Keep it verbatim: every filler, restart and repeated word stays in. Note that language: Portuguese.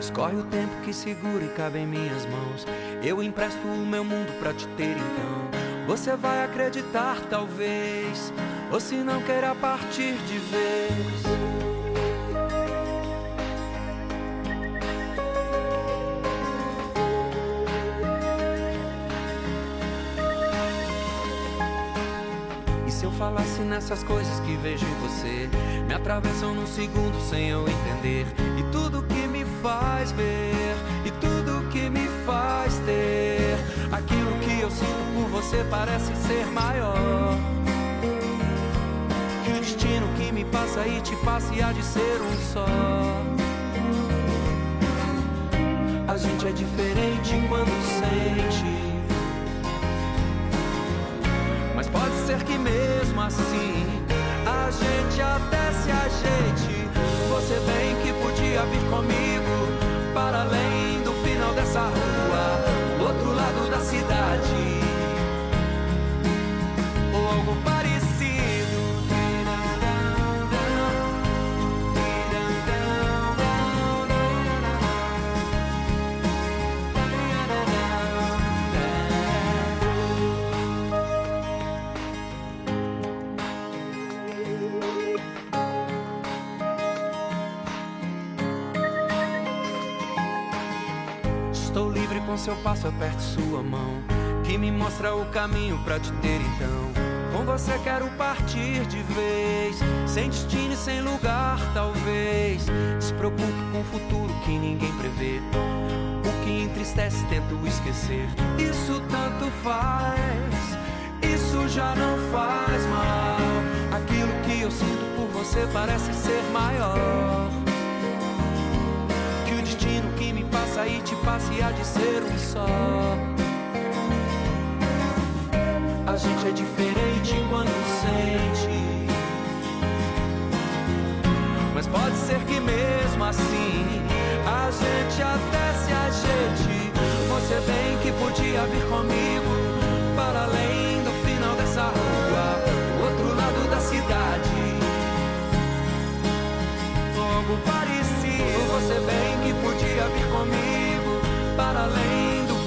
Escorre o tempo que segura e cabe em minhas mãos. Eu empresto o meu mundo pra te ter então. Você vai acreditar talvez, ou se não queira partir de vez. Se eu falasse nessas coisas que vejo em você, me atravessam num segundo sem eu entender. E tudo que me faz ver, e tudo que me faz ter aquilo que eu sinto por você parece ser maior que o destino que me passa e te passa e há de ser um só. A gente é diferente quando sente, mas pode ser que mesmo assim a gente até se ajeite. Você bem que podia vir comigo para além do final dessa rua, do outro lado da cidade, ou algo parecido. Estou livre com seu passo, aperte sua mão, que me mostra o caminho pra te ter então. Com você quero partir de vez, sem destino e sem lugar talvez. Despreocupe com o futuro que ninguém prevê, o que entristece tento esquecer. Isso tanto faz, isso já não faz mal. Aquilo que eu sinto por você parece ser maior que o destino que me passa e te passa e há de ser um só. A gente é diferente quando sente, mas pode ser que mesmo assim a gente até se ajeite. Você bem que podia vir comigo para além do final dessa rua, do outro lado da cidade, algo parecido. Você bem que podia vir comigo para além do